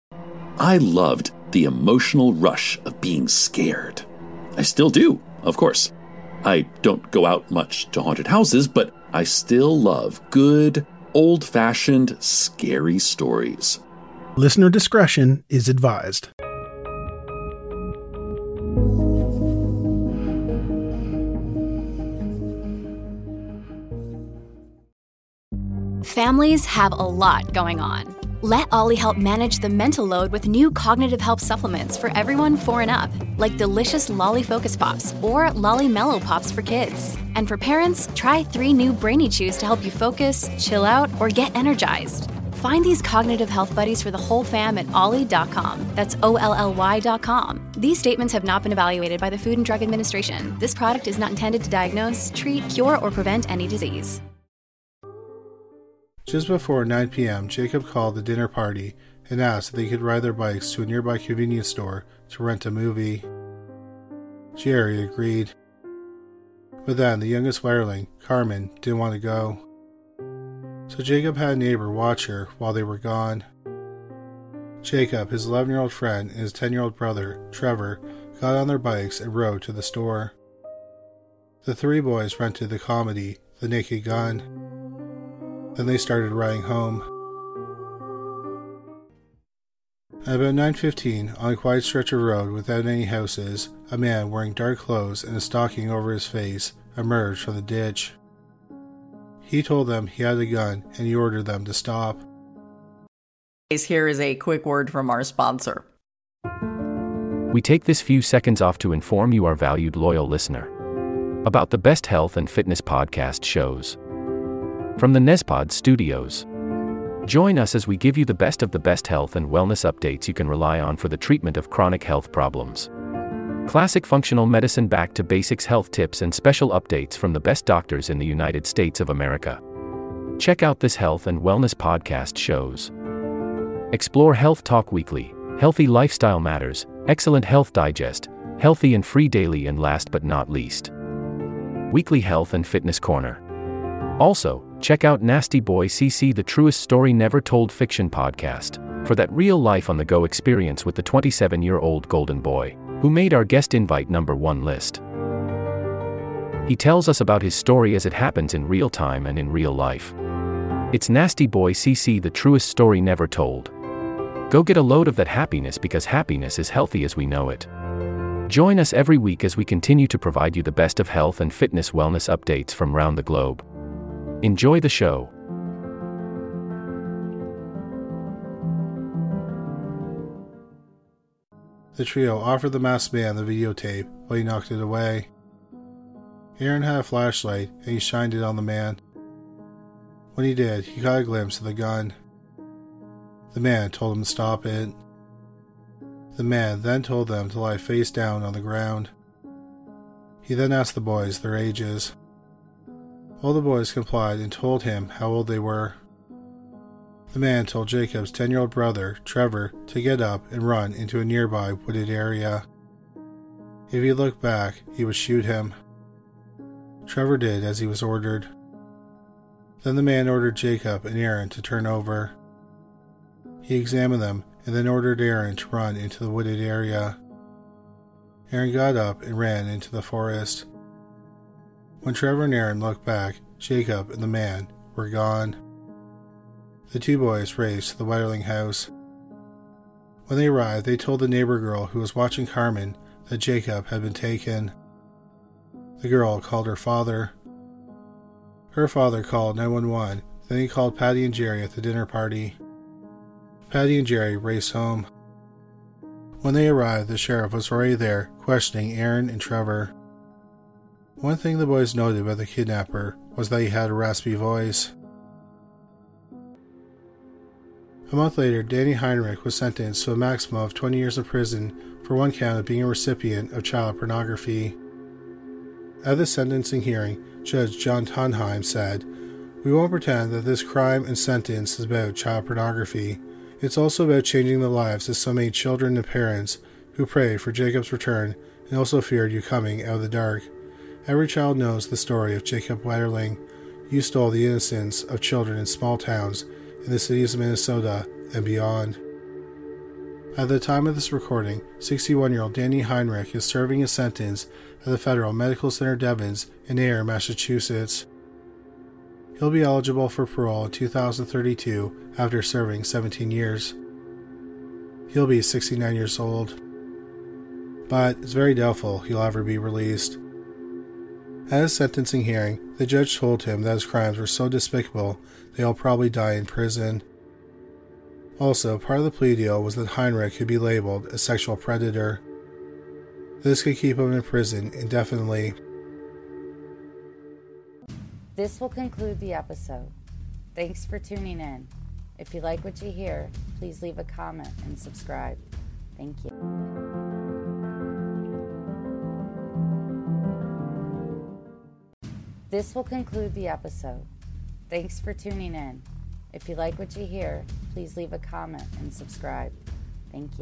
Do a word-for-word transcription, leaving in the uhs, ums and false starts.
I loved the emotional rush of being scared. I still do, of course. I don't go out much to haunted houses, but I still love good, old-fashioned, scary stories. Listener discretion is advised. Families have a lot going on. Let Ollie help manage the mental load with new cognitive help supplements for everyone four and up, like delicious Lolly Focus Pops or Lolly Mellow Pops for kids. And for parents, try three new Brainy Chews to help you focus, chill out, or get energized. Find these cognitive health buddies for the whole fam at ollie dot com. That's O L L Y dot com. These statements have not been evaluated by the Food and Drug Administration. This product is not intended to diagnose, treat, cure, or prevent any disease. Just before nine p.m., Jacob called the dinner party and asked if they could ride their bikes to a nearby convenience store to rent a movie. Jerry agreed. But then the youngest wireling, Carmen, didn't want to go. So Jacob had a neighbor watch her while they were gone. Jacob, his eleven-year-old friend, and his ten-year-old brother, Trevor, got on their bikes and rode to the store. The three boys rented the comedy, The Naked Gun. Then they started riding home. At about nine fifteen, on a quiet stretch of road without any houses, a man wearing dark clothes and a stocking over his face emerged from the ditch. He told them he had a gun and he ordered them to stop. Here is a quick word from our sponsor. We take this few seconds off to inform you, our valued loyal listener, about the best health and fitness podcast shows from the Nezpod Studios. Join us as we give you the best of the best health and wellness updates you can rely on for the treatment of chronic health problems. Classic functional medicine back to basics health tips and special updates from the best doctors in the United States of America. Check out this health and wellness podcast shows. Explore Health Talk Weekly, Healthy Lifestyle Matters, Excellent Health Digest, Healthy and Free Daily, and last but not least, Weekly Health and Fitness Corner. Also, check out Nasty Boy C C, the truest story never told fiction podcast, for that real life on the go experience with the twenty-seven-year-old golden boy, who made our guest invite number one list. He tells us about his story as it happens in real time and in real life. It's Nasty Boy C C, the truest story never told. Go get a load of that happiness, because happiness is healthy as we know it. Join us every week as we continue to provide you the best of health and fitness wellness updates from around the globe. Enjoy the show. The trio offered the masked man the videotape, but he knocked it away. Aaron had a flashlight, and he shined it on the man. When he did, he caught a glimpse of the gun. The man told him to stop it. The man then told them to lie face down on the ground. He then asked the boys their ages. All the boys complied and told him how old they were. The man told Jacob's ten-year-old brother, Trevor, to get up and run into a nearby wooded area. If he looked back, he would shoot him. Trevor did as he was ordered. Then the man ordered Jacob and Aaron to turn over. He examined them and then ordered Aaron to run into the wooded area. Aaron got up and ran into the forest. When Trevor and Aaron looked back, Jacob and the man were gone. The two boys raced to the Widerling house. When they arrived, they told the neighbor girl who was watching Carmen that Jacob had been taken. The girl called her father. Her father called nine one one, then he called Patty and Jerry at the dinner party. Patty and Jerry raced home. When they arrived, the sheriff was already there, questioning Aaron and Trevor. One thing the boys noted about the kidnapper was that he had a raspy voice. A month later, Danny Heinrich was sentenced to a maximum of twenty years in prison for one count of being a recipient of child pornography. At the sentencing hearing, Judge John Tonheim said, "We won't pretend that this crime and sentence is about child pornography. It's also about changing the lives of so many children and parents who prayed for Jacob's return and also feared you coming out of the dark. Every child knows the story of Jacob Wetterling. You stole the innocence of children in small towns in the cities of Minnesota and beyond." At the time of this recording, sixty-one-year-old Danny Heinrich is serving his sentence at the Federal Medical Center Devens in Ayer, Massachusetts. He'll be eligible for parole in two thousand thirty-two after serving seventeen years. He'll be sixty-nine years old, but it's very doubtful he'll ever be released. At his sentencing hearing, the judge told him that his crimes were so despicable that he'll probably die in prison. Also, part of the plea deal was that Heinrich could be labeled a sexual predator. This could keep him in prison indefinitely. This will conclude the episode. Thanks for tuning in. If you like what you hear, please leave a comment and subscribe. Thank you. This will conclude the episode. Thanks for tuning in. If you like what you hear, please leave a comment and subscribe. Thank you.